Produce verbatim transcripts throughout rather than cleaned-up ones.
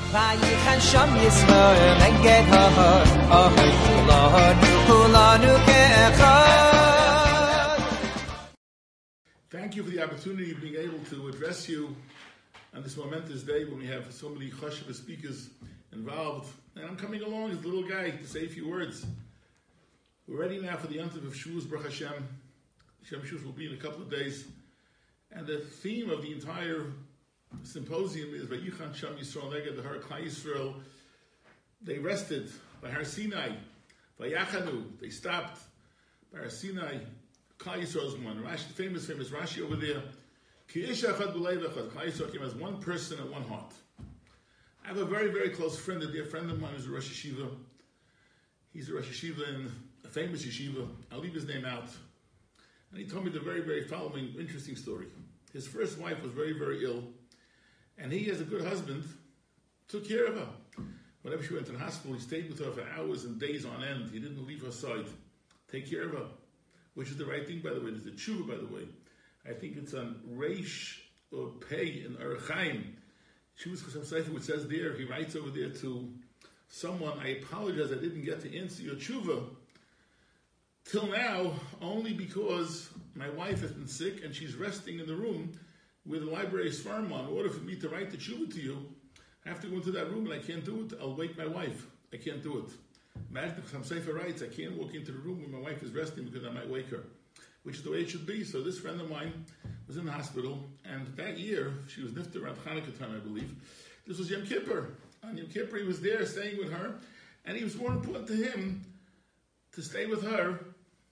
Vayichan Sham Yisrael Neged Ha'ar Ahar Kulanu Kulanu Ke'echad. Thank you for the opportunity of being able to address you on this momentous day when we have so many chashuv speakers involved. And I'm coming along as a little guy to say a few words. We're ready now for the Yontif of Shavuos, Baruch Hashem. Hashem Shavuos will be in a couple of days. And the theme of the entire symposium is Vayichan Sham Yisrael Neged the Har Klal Yisrael. They rested by Har Sinai. Vayachanu, they stopped by Har Sinai. Klal Yisrael's one. Rashi, the famous, famous Rashi over there. Ki ish echad b'leiv echad. Klal Yisrael came as one person and one heart. I have a very, very close friend, a dear friend of mine who's a Rosh Yeshiva. He's a Rosh Yeshiva in a famous yeshiva. I'll leave his name out. And he told me the very, very following interesting story. His first wife was very, very ill. And he, as a good husband, took care of her. Whenever she went to the hospital, he stayed with her for hours and days on end. He didn't leave her side. Take care of her. Which is the right thing, by the way. There's a tshuva, by the way. I think it's on Reish or Pei in Orach Chaim. Tshuva's Chasam Sofer, which says there, he writes over there to someone, I apologize, I didn't get to answer your tshuva till now, only because my wife has been sick and she's resting in the room where the library is farm on. In order for me to write the tshuva to you, I have to go into that room and I can't do it. I'll wake my wife. I can't do it. Imagine if Chasam Sofer writes, I can't walk into the room when my wife is resting because I might wake her, which is the way it should be. So this friend of mine was in the hospital, and that year, she was nifter around Hanukkah time, I believe. This was Yom Kippur. On Yom Kippur, he was there staying with her, and it was more important to him to stay with her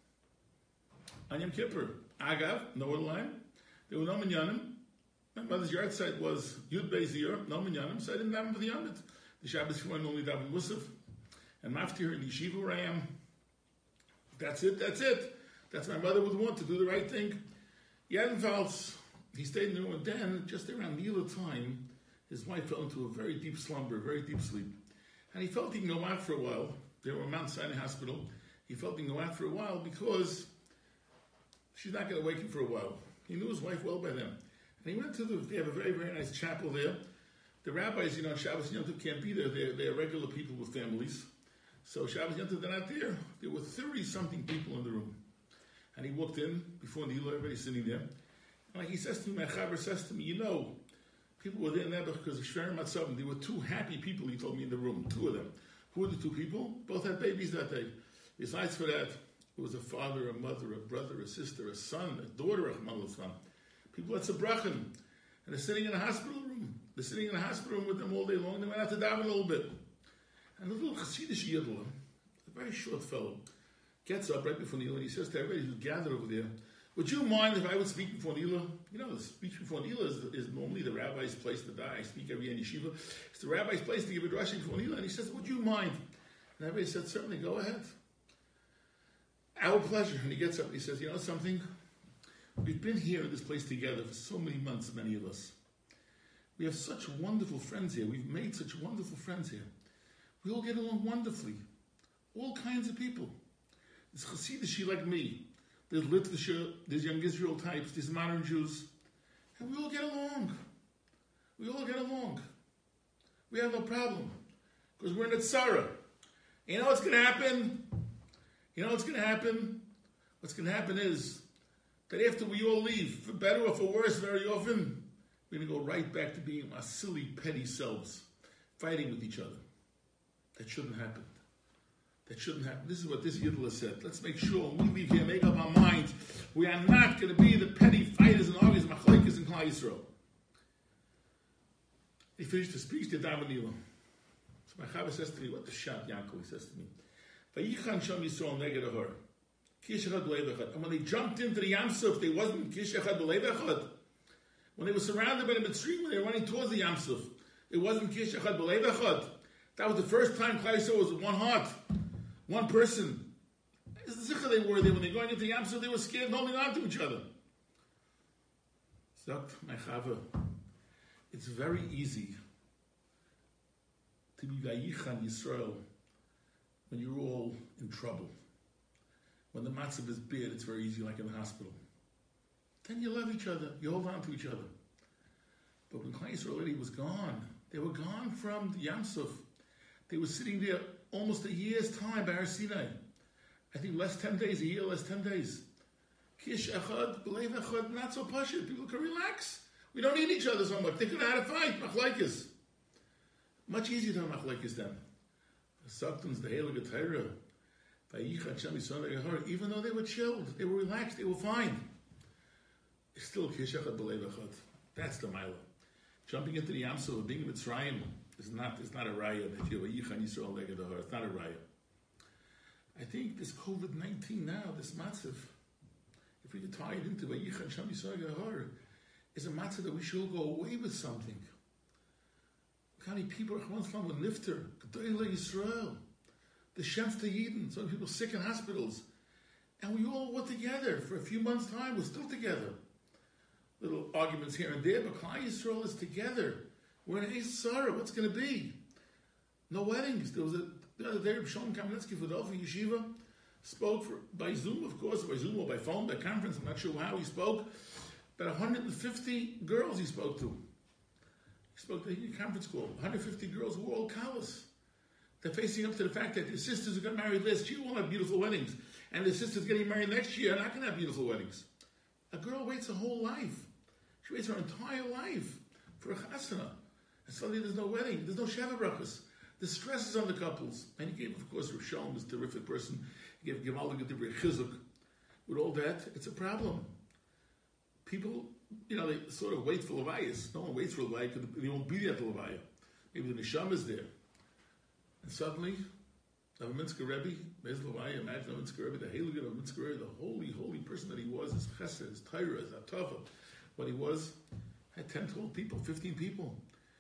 on Yom Kippur. Agav, no other line. There were no minyanim. My mother's yard site was Yud Beis Ziyur, no minyanim, so I didn't daven for the Yomit. The Shabbos before I only daven Musaf. And Maftir in the yeshiva where I am. That's it, that's it. That's my mother would want to do the right thing. Jedenfalls, he stayed in the room, and then, just around Nila time, his wife fell into a very deep slumber, very deep sleep. And he felt he can go out for a while. They were in Mount Sinai Hospital. He felt he can go out for a while because she's not going to wake him for a while. He knew his wife well by then. And he went to the, they have a very, very nice chapel there. The rabbis, you know, on Shabbos Yom Tov can't be there. They're, they're regular people with families. So Shabbos Yom Tov, they're not there. There were thirty-something people in the room. And he walked in before Nila, everybody's sitting there. And like he says to me, my chaver says to me, you know, people were there in Nebuch because of Shver Matzavim. There were two happy people, he told me, in the room, two of them. Who were the two people? Both had babies that day. Besides for that, it was a father, a mother, a brother, a sister, a son, a daughter, a Chmal. People had Sabrachan. And they're sitting in a hospital room. They're sitting in a hospital room with them all day long. They went out to daven a little bit. And a little Chassidish Yidla, a very short fellow, gets up right before Nila and he says to everybody who's gathered over there, would you mind if I would speak before Nila? You know, the speech before Nila is, is normally the rabbi's place to die. I speak every year in yeshiva. It's the rabbi's place to give a drashing before Nila. And he says, would you mind? And everybody said, certainly, go ahead. Our pleasure. And he gets up and he says, you know something? We've been here in this place together for so many months, many of us. We have such wonderful friends here. We've made such wonderful friends here. We all get along wonderfully. All kinds of people. There's Chassidish like me. There's Litvisher, there's young Israel types, there's modern Jews. And we all get along. We all get along. We have no problem. Because we're in a tzara. You know what's going to happen? You know what's going to happen? What's going to happen is that after we all leave, for better or for worse, very often, we're going to go right back to being our silly, petty selves, fighting with each other. That shouldn't happen. That shouldn't happen. This is what this Yidla said. Let's make sure when we leave here, make up our minds. We are not going to be the petty fighters and arguers, machlokes, and Klal Yisrael. He finished the speech to David Nila. So my Chava says to me, what the shot, Yaakov? He says to me, Vayichan Sham Yisrael neged Ahar. Kish echad b'leiv echad. And when they jumped into the Yam Suf, they wasn't Kish echad b'leiv echad. When they were surrounded by the Mitzrayim, when they were running towards the Yam Suf, it wasn't Kish echad b'leiv echad. That was the first time Klal Yisrael was one heart, one person. As the zikr they were there when they were going into Yam Suf, they were scared, holding on to each other. Sagt my Chava, it's very easy to be Vayichan Yisrael when you're all in trouble. When the matzav is bad, it's very easy, like in the hospital. Then you love each other, you hold on to each other. But when Klal Yisrael already was gone, they were gone from the Yam Suf. They were sitting there almost a year's time by Har Sinai. I think less ten days, a year, less ten days. Kish echad, believe echad, not so pashut. People can relax. We don't need each other so much. They can know how to fight. Machlaikas. Much easier to have machlaikas then. Saktuns, the Heilige Torah. Even though they were chilled, they were relaxed, they were fine. Still, kish echad, believe echad. That's the mila. Jumping into the Yam Suf, being in Mitzrayim, is not, is not a raya that you have a Yichan Yisrael Leged Ahar. It's not a raya. I think this COVID nineteen now, this matzav, if we could tie it into a Yichan Sham Yisrael Leged Ahar, is a matzav that we should all go away with something. How many people are once from with Nifter, G'dayla Yisrael, the Shemfta Yidden, so many people sick in hospitals, and we all were together for a few months' time. We're still together. Little arguments here and there, but Klal Yisrael is together. We're in a Sarah. What's going to be? No weddings. There was a, the other day, Shalom Kamenetsky, Philadelphia Yeshiva, spoke for, by Zoom, of course, by Zoom or by phone, by conference. I'm not sure how he spoke. About one hundred fifty girls he spoke to. He spoke to a conference call. one hundred fifty girls who were all callous. They're facing up to the fact that their sisters who got married last year won't have beautiful weddings, and their sisters getting married next year are not going to have beautiful weddings. A girl waits her whole life. She waits her entire life for a chasana. And suddenly there's no wedding. There's no Sheva Brachas. The stress is on the couples. And he gave, of course, Rav Shalom, this terrific person. He gave Gemaldig Divrei Chizuk. With all that, it's a problem. People, you know, they sort of wait for Levayas. No one waits for Levayah because they won't be there at the Levayah. Maybe the Nisham is there. And suddenly, Novominsker Rebbe, there's Levayah, imagine Novominsker Rebbe, the Heilige Novominsker Rebbe, the holy, holy person that he was, his chesed, his Torah, his Atava, what he was, had ten, twelve people, fifteen people.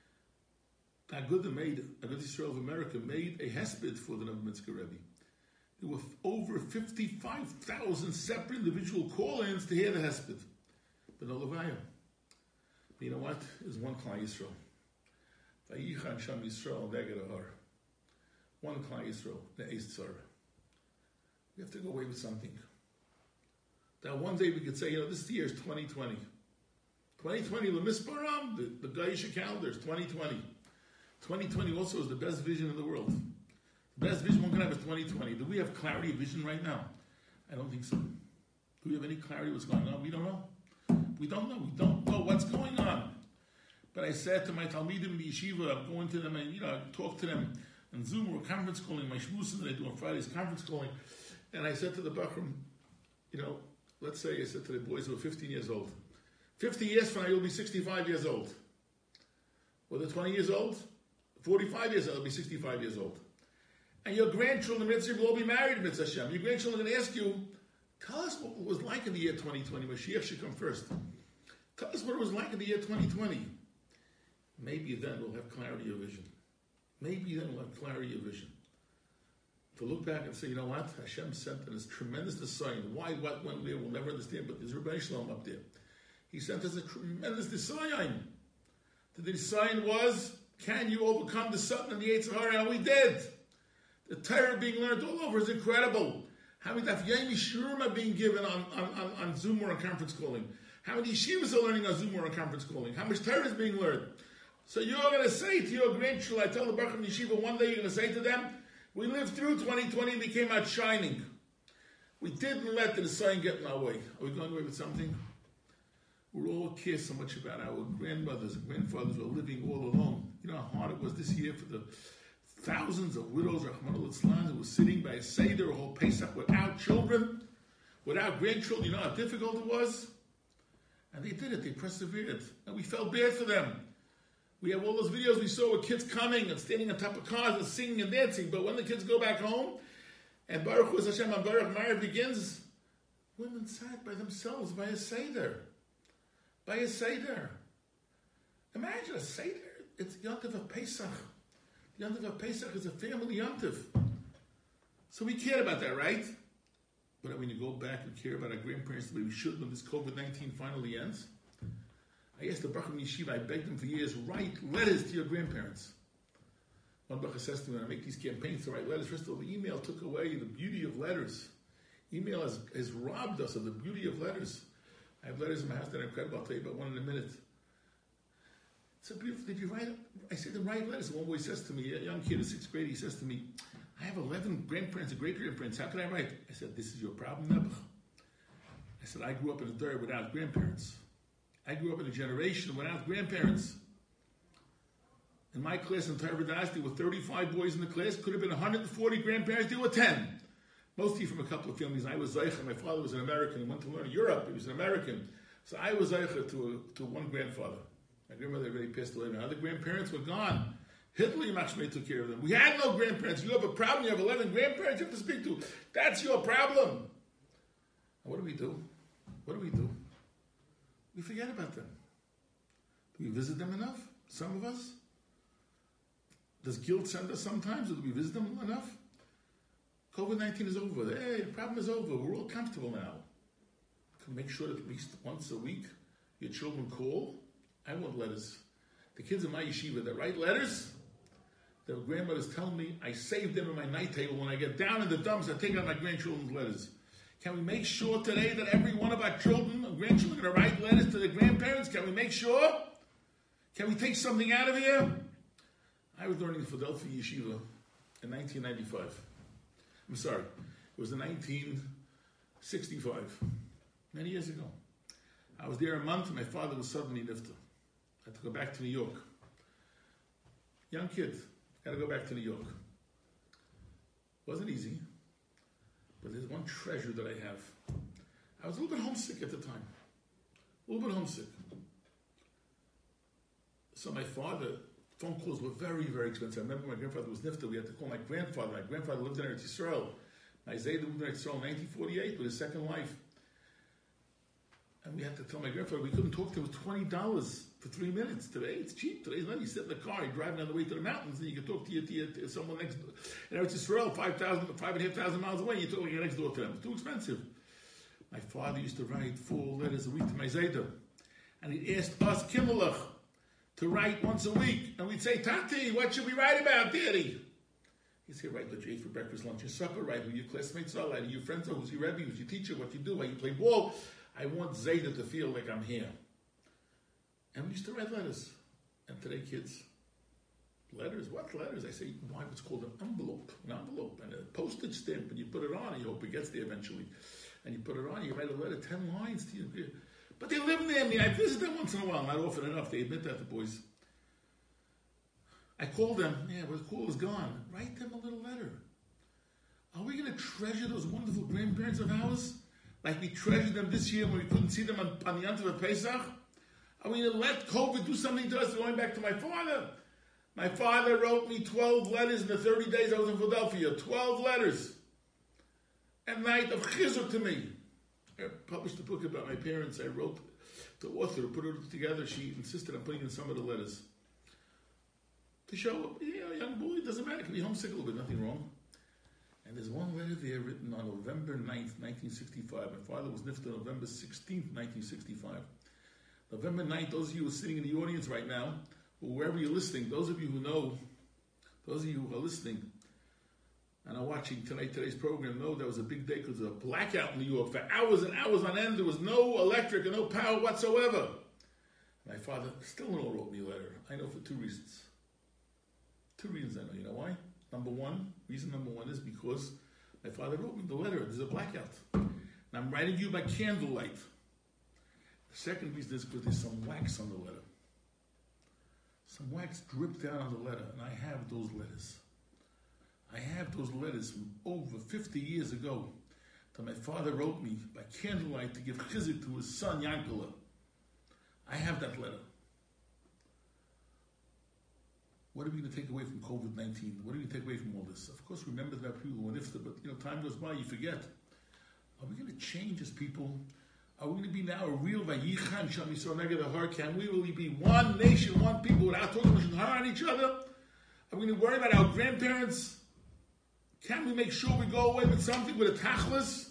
Agudah made, Agudah Yisrael of America made a hesped for the Novominsker Rebbe. There were over fifty-five thousand separate individual call-ins to hear the hesped. But no Levayah. But you know what? There's one Klal Yisrael. Vayichan Sham Yisrael Neged Ahar. One Klal Yisrael, the Eis Tzara. We have to go away with something. That one day we could say, you know, this year is twenty twenty. twenty twenty, Lemisparam, the, the Gaisha calendar is twenty twenty. twenty twenty also is the best vision in the world. The best vision one can have is twenty twenty. Do we have clarity of vision right now? I don't think so. Do we have any clarity of what's going on? We don't know. We don't know. We don't know what's going on. But I said to my Talmidim in the yeshiva, I'm going to them and, you know, I talk to them on Zoom or conference calling, my shmusim that I do on Fridays, conference calling. And I said to the Bachram, you know, let's say I said to the boys who were fifteen years old, fifty years from now you'll be sixty-five years old. Well, they're twenty years old. forty-five years old, they'll be sixty-five years old. And your grandchildren, Mitzvah, will all be married, Mitzvah Hashem. Your grandchildren are going to ask you, tell us what it was like in the year twenty twenty. Mashiach should come first. Tell us what it was like in the year twenty twenty. Maybe then we'll have clarity of vision. Maybe then we'll have clarity of vision. To look back and say, you know what? Hashem sent us tremendous design. Why, what, when, where, we'll never understand, but there's Rabbi Shalom up there. He sent us a tremendous design. The design was, can you overcome the Satan and the Yetzer Hara? And we did. The Torah being learned all over is incredible. How many Daf Yomi Shurim are being given on, on, on, on Zoom or on conference calling? How many yeshivas are learning on Zoom or on conference calling? How much Torah is being learned? So you're going to say to your grandchildren, I tell the Baruch Yeshiva, one day you're going to say to them, we lived through twenty twenty and we came out shining. We didn't let the sign get in our way. Are we going away with something? We all care so much about our grandmothers and grandfathers who are living all alone. You know how hard it was this year for the thousands of widows, Rahman al-Islam, who were sitting by a Seder a whole Pesach without children, without grandchildren. You know how difficult it was? And they did it. They persevered. And we felt bad for them. We have all those videos we saw with kids coming and standing on top of cars and singing and dancing. But when the kids go back home, and Baruch Hu Hashem and Baruch Ma'ariv begins, women sat by themselves by a Seder. By a Seder. Imagine a Seder. It's Yontif of Pesach. The Yontif of Pesach is a family Yontif. So we care about that, right? But when you go back and care about our grandparents the way we should when this COVID nineteen finally ends, I asked the Baruch Yeshiva, I begged them for years, write letters to your grandparents. One Baruch says to me, when I make these campaigns to write letters, first of all, the email took away the beauty of letters. Email has, has robbed us of the beauty of letters. I have letters in my house that are incredible. I'll tell you about one in a minute. It's a beautiful, did you write, I said to him, write letters. One boy says to me, a young kid in sixth grade, he says to me, I have eleven grandparents and great-grandparents. How can I write? I said, this is your problem, Nebuch. I said, I grew up in a dirt without grandparents. I grew up in a generation without grandparents. In my class in Torah Da'as, there were thirty-five boys in the class. Could have been one hundred forty grandparents. There were ten. Mostly from a couple of families. I was Zeicha. My father was an American. He went to learn in Europe. He was an American. So I was Zeicha to, a, to one grandfather. My grandmother already passed away. My other grandparents were gone. Hitler Yimach took care of them. We had no grandparents. You have a problem. You have eleven grandparents you have to speak to. That's your problem. And what do we do? What do we do? We forget about them. Do we visit them enough? Some of us? Does guilt send us sometimes, or do we visit them enough? covid nineteen is over. Hey, the problem is over. We're all comfortable now. Can make sure that at least once a week your children call. I want letters. The kids in my yeshiva that write letters, their grandmothers tell me I save them in my night table. When I get down in the dumps, I take out my grandchildren's letters. Can we make sure today that every one of our children or grandchildren are going to write letters to their grandparents? Can we make sure? Can we take something out of here? I was learning in Philadelphia Yeshiva in nineteen ninety-five. I'm sorry, it was in nineteen sixty-five, many years ago. I was there a month and my father was suddenly nifta. I had to go back to New York. Young kid, got to go back to New York. Wasn't easy, but there's one treasure that I have. I was a little bit homesick at the time. A little bit homesick. So my father, phone calls were very, very expensive. I remember my grandfather was nifta. We had to call my grandfather. My grandfather lived in Eretz Yisrael. My Zayda lived in Eretz Yisrael in nineteen forty-eight with his second wife. And we had to tell my grandfather we couldn't talk to him. It was twenty dollars for three minutes. Today it's cheap. Today's money. You sit in the car, you're driving on the way to the mountains, and you can talk to, your, to, your, to someone next door. In Eretz Yisrael, five thousand, five and a half thousand miles away, you talk like you're next door to them. It's too expensive. My father used to write four letters a week to my Zayda. And he asked us, Kimmelach, to write once a week. And we'd say, Tati, what should we write about, Daddy? He'd say, write what you ate for breakfast, lunch, and supper. Write who your classmates are. Write who your friends are. Who's your Rebbe? Who's your teacher? What you do? Why you play ball? I want Zayda to feel like I'm here. And we used to write letters. And today, kids, letters? What letters? I say, why what's called an envelope. An envelope and a postage stamp. And you put it on and you hope it gets there eventually. And you put it on, you write a letter, ten lines to you. But they live near me. I visit them once in a while. Not often enough. They admit that, the boys. I call them. Yeah, but the call is gone. Write them a little letter. Are we going to treasure those wonderful grandparents of ours? Like we treasured them this year when we couldn't see them on, on the Yom Tov Pesach? Are we going to let COVID do something to us? Going back to my father. My father wrote me twelve letters in the thirty days I was in Philadelphia. twelve letters. At night of chizuk to me. I published a book about my parents. I wrote the author to put it together. She insisted on putting in some of the letters. To show, you know, young boy, it doesn't matter. It can be homesick a little bit, nothing wrong. And there's one letter there written on November ninth, nineteen sixty-five. My father was nifta November sixteenth, nineteen sixty-five. November ninth, those of you who are sitting in the audience right now, or wherever you're listening, those of you who know, those of you who are listening, and are watching tonight, today's program, know there was a big day because of a blackout in New York. For hours and hours on end, there was no electric and no power whatsoever. My father still no wrote me a letter. I know for two reasons. Two reasons I know. You know why? Number one, reason number one is because my father wrote me the letter. There's a blackout. And I'm writing you by candlelight. The second reason is because there's some wax on the letter. Some wax dripped down on the letter, and I have those letters. I have those letters from over fifty years ago that my father wrote me by candlelight to give chizuk to his son, Yankala. I have that letter. What are we going to take away from covid nineteen? What are we going to take away from all this? Of course, remember that people who are nifta, but you know, time goes by, you forget. Are we going to change as people? Are we going to be now a real Vayichan Sham Yisrael Neged Ahar? Can we really be one nation, one people without talking hard on each other? Are we going to worry about our grandparents? Can we make sure we go away with something with a tachlis?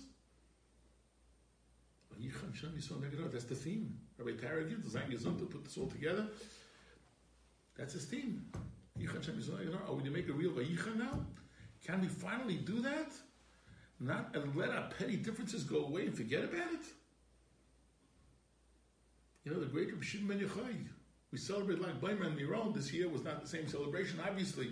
Vayichan Sham Yisrael Neged Ahar. That's the theme. Rabbi Taragin, the Zayin Gezun, to put this all together. That's his theme. Are we going to make a real Vayichan now? Can we finally do that? Not and let our petty differences go away and forget about it? You know, the great Rabbi Shimon ben Yochai, We celebrate Lag Baimer and Miron. This year was not the same celebration, obviously.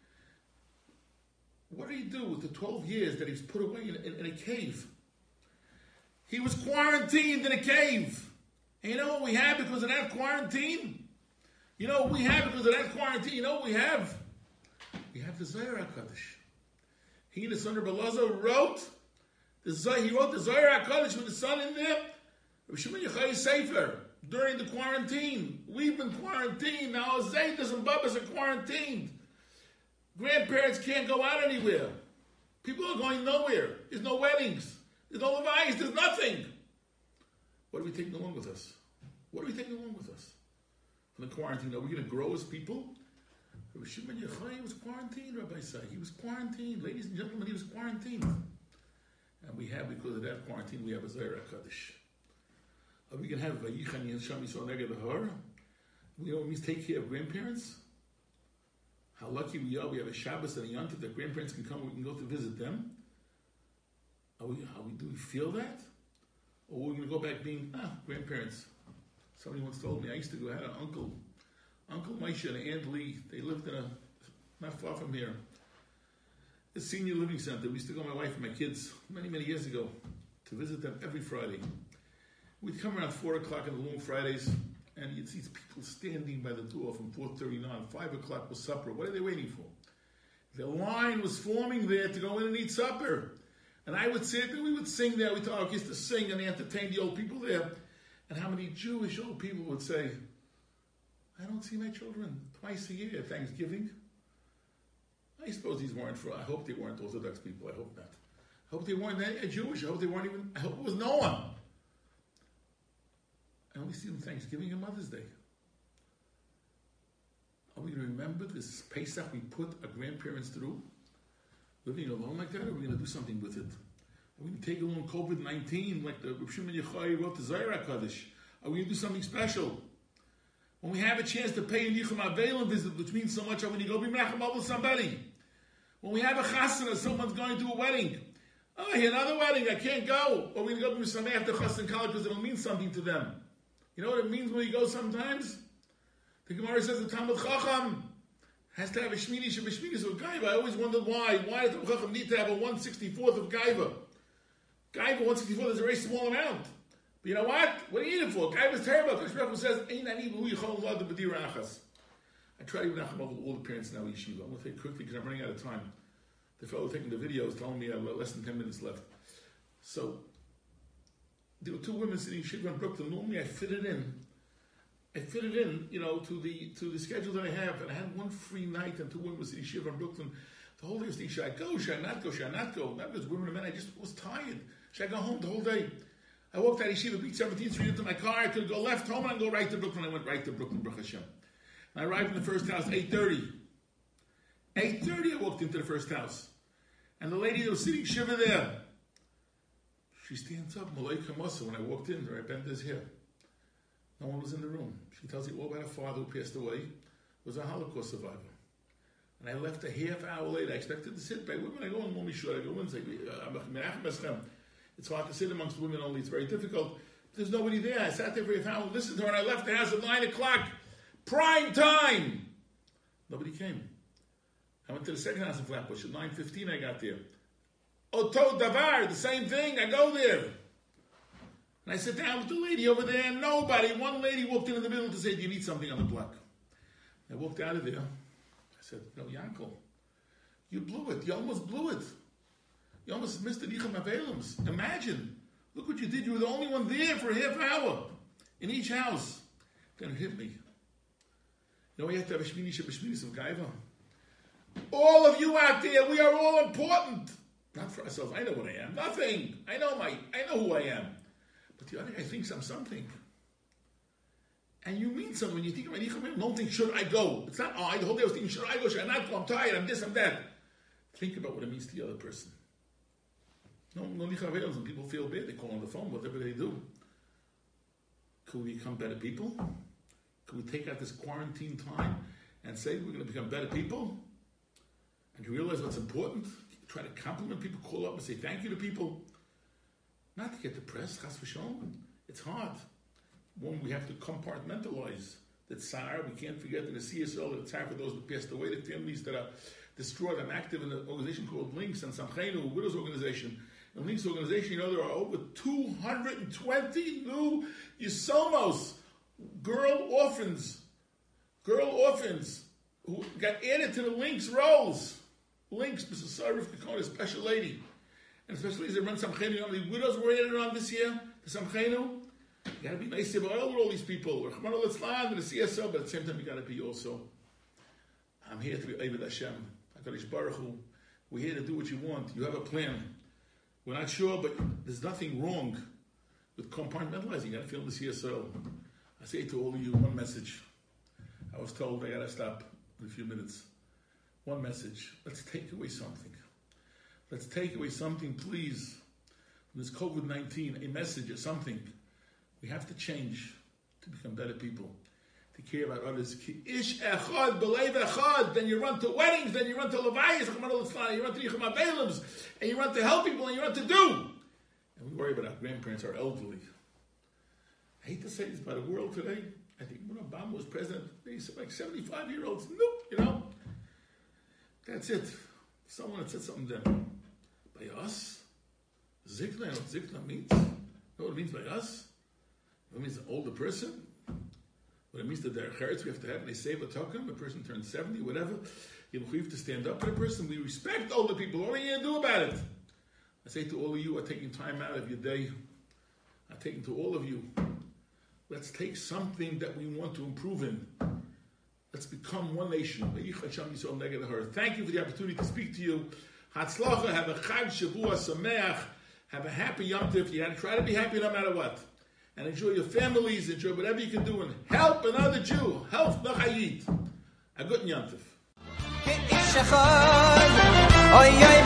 What did he do with the twelve years that he was put away in, in, in a cave? He was quarantined in a cave. And you know what we have because of that quarantine? You know what we have because of that quarantine? You know what we have? We have the Zohar HaKadosh. He and the son of Belazar wrote the Zohar, he wrote the Zohar HaKadosh with the son in there. Rabbi Shimon Yochai Sefer during the quarantine. We've been quarantined. Now our Zaydas and Babas are quarantined. Grandparents can't go out anywhere. People are going nowhere. There's no weddings. There's no Levi's. There's nothing. What are we taking along with us? What are we taking along with us? From the quarantine, are we going to grow as people? Rabbi Shimon Yochai was quarantined, Rabbi Say. He was quarantined. Ladies and gentlemen, he was quarantined. And we have, because of that quarantine, we have a Zohar HaKadosh. Are we going to have Vayichan Yisham Yisrael Neged Lahar? You know what it means take care of grandparents? How lucky we are. We have a Shabbos and a Yom Tov that grandparents can come. We can go to visit them. Are we, are we, do we feel that? Or are we going to go back being, ah, grandparents? Somebody once told me, I used to go, I had an uncle, Uncle Moshe and Aunt Lee. They lived in a, not far from here, a senior living center. We used to go, my wife and my kids, many, many years ago, to visit them every Friday. We'd come around four o'clock on the long Fridays, and you'd see people standing by the door from four thirty on. five o'clock was supper. What are they waiting for? The line was forming there to go in and eat supper. And I would sit there, we would sing there, we talk, used to sing and entertain the old people there. And how many Jewish old people would say, I don't see my children twice a year at Thanksgiving. I suppose these weren't for, I hope they weren't Orthodox people, I hope not. I hope they weren't Jewish, I hope they weren't even, I hope it was no one. I only see them Thanksgiving and Mother's Day. Are we going to remember this Pesach we put our grandparents through? Living alone like that, or are we going to do something with it? Are we going to take along COVID nineteen like the Rabbi Shimon Yochai wrote the Zohar HaKadosh? Are we going to do something special? When we have a chance to pay a Yichum Avelim visit, which means so much, are we going to go be Menachem with somebody? When we have a chasana, someone's going to a wedding. Oh, here, another wedding, I can't go. Or we're going to go be Sameh after Chassan Kala because it'll mean something to them. You know what it means when you go sometimes? The Gemara says the Talmud Chacham has to have a Shmini Shebeshminis of Gaiva. I always wondered why. Why does the Chacham need to have a one sixty-fourth of Gaiva? Gaiva, one sixty-fourth is a very small amount. But you know what? What do you need it for? Gaiva is terrible. The Shemach says, Ein ani v'hu yichol lad b'dir achas. I try to even nacham over all the parents now in yeshiva. I'm going to take quickly because I'm running out of time. The fellow taking the video is telling me I have less than ten minutes left. So, there were two women sitting in Shiva in Brooklyn. Normally I fit it in. I fit it in, you know, to the to the schedule that I have. And I had one free night and two women were sitting in Shiva in Brooklyn. The whole day was thinking, should I go? Should I not go? Should I not go? Not because women and men, I just was tired. Should I go home the whole day? I walked out of Yeshiva, beat seventeenth Street into my car. I could go left home and go right to Brooklyn. I went right to Brooklyn, Baruch Hashem. And I arrived in the first house at eight thirty. eight thirty I walked into the first house. And the lady that was sitting Shiva there, she stands up, Malaika Masa. When I walked in, I bent his hair. No one was in the room. She tells me all about her father who passed away, was a Holocaust survivor. And I left a half hour later. I expected to sit by women. I go in Momi Shur. I go in and say, it's hard to sit amongst women only. It's very difficult. There's nobody there. I sat there for a half hour, listened to her, and I left the house at nine o'clock. Prime time! Nobody came. I went to the second house in Flatbush. At nine fifteen I got there. Oto Davar, the same thing. I go there. And I sit down with the lady over there, and nobody. One lady walked in in the middle to say, do you need something on the block? I walked out of there. I said, no, Yankel, you blew it. You almost blew it. You almost missed the Nicham Avelims. Imagine. Look what you did. You were the only one there for a half hour in each house. Then it hit me. You know, we have to have a Shmini Shebeshminis of Gaiva. All of you out there, we are all important. Not for ourselves. I know what I am. Nothing. I know my. I know who I am. But the other guy thinks I'm something. And you mean something. When you think about Nicham, don't think, should I go? It's not, oh, the whole day I was thinking, should I go? Should I not go? I'm tired. I'm this, I'm that. Think about what it means to the other person. No, no Nicham Avels, and people feel bad. They call on the phone, whatever they do. Could we become better people? Could we take out this quarantine time and say we're going to become better people? And you realize what's important? Try to compliment people, call up and say thank you to people. Not to get depressed, chas v'shalom. It's hard. One, we have to compartmentalize the Tsar. We can't forget the C S L, the Tsar for those that passed away, the families that are distraught. I'm active in an organization called Links and Samchenu, a widows organization. In Links organization, you know, there are over two hundred twenty new Yisomos, girl orphans, girl orphans, who got added to the Links rolls. Links, Missus Sarif Kakon, a special lady. And especially as they run Samchenu, you know how many widows were added on this year to Samchenu? You got to be nice about all these people. Rahman al-Islam and the C S O, but at the same time, you got to be also, I'm here to be Eved Hashem. HaKadosh Baruch Hu. We're here to do what you want. You have a plan. We're not sure, but there's nothing wrong with compartmentalizing. You got to feel the C S O. I say to all of you one message. I was told I got to stop in a few minutes. One message. Let's take away something. Let's take away something, please. From this covid nineteen, a message or something. We have to change to become better people, to care about others. Ish echad, belev echad. Then you run to weddings, then you run to levayas, you run to yichum abelims, and you run to help people, and you run to do. And we worry about our grandparents, our elderly. I hate to say this about the world today. I think when Obama was president, they said like seventy-five-year-olds, nope, you know. That's it. Someone had said something then. By us? Zikna, you know what Zikna means? You know what it means by us? It means an older person. What it means that there are herds we have to have, and they say, "V'tokim." A person turns seventy, whatever. You have to stand up for the person. We respect older people. What are you going to do about it? I say to all of you, are taking time out of your day. I'm taking to all of you. Let's take something that we want to improve in. Let's become one nation. Thank you for the opportunity to speak to you. Hatzlacha. Have a Chag Shavua Sameach. Have a happy Yom Tov. You got to try to be happy no matter what. And enjoy your families, enjoy whatever you can do, and help another Jew. Help Nachayit. A good Yom Tov.